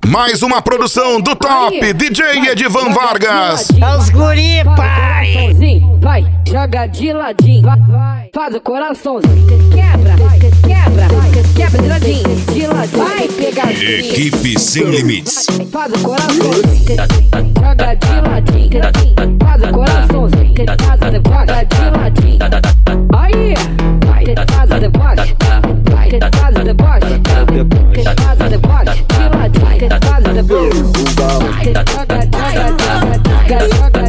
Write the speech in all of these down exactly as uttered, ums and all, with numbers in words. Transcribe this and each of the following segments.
Mais uma produção do top aí, D J Edivan Vargas. É os guri, pai. Vai, joga de ladinho, vai, vai. Faz o coraçãozinho, quebra, quebra, quebra de ladinho, de ladinho. Vai, pegadinha. Equipe Sem Limites. Faz o coraçãozinho, joga de ladinho. Faz o coraçãozinho, faz o joga de ladinho. Aí, vai, faz o deboche, vai, faz o deboche, faz o deboche, de ladinho, faz o deboche. Joga, joga, joga, joga,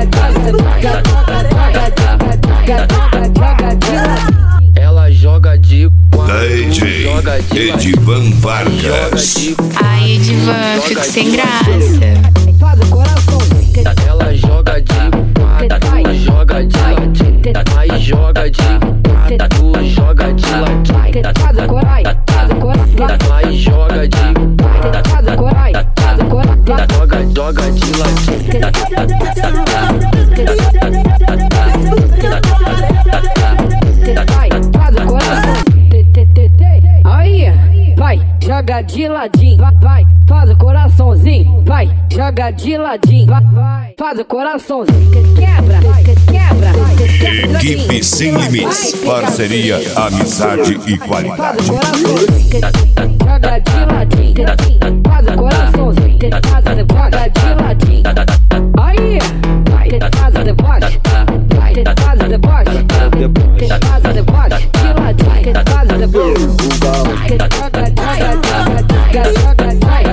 ela joga de quatro, D J joga de Edivan Vargas. Ai, Edivan, fico sem graça. faz o coraçãozinho. Ela joga de quatro, joga de ladinho. Aí joga de quatro, joga de ladinho. Faz o corai, faz o corai. Aí joga de Faz o corai, faz o corai. joga, joga de ladinho. Vai, faz o coração. Aí, vai, joga de ladinho. Vai, vai, faz o coraçãozinho. Vai, joga de ladinho. Vai, vai, faz o coraçãozinho. Quebra, quebra. Equipe Sem Limites. Parceria, amizade e Faz qualidade. o coraçãozinho. Joga de ladinho. Faz o coraçãozinho. Faz o joga de ladinho. Aí, vai, faz o deboche. Vai, faz o deboche. Faz o deboche. De ladinho. Faz o deboche. Joga, joga, joga, joga,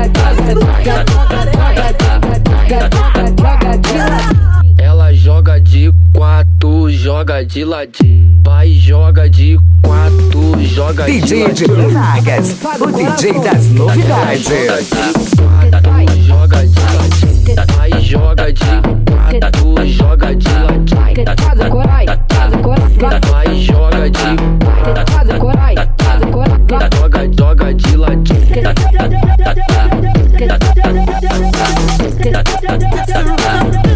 joga de ladinho. Ela joga de quatro, joga de ladinho. Vai, joga de quatro, joga de D J ladinho. Edivan Vargas, o D J das novidades. Joga de ladinho, vai, joga de quatro, joga de ladinho. Faz o corai, faz o corai. Vai, joga de Faz o corai, faz o corai. joga, joga de ladinho.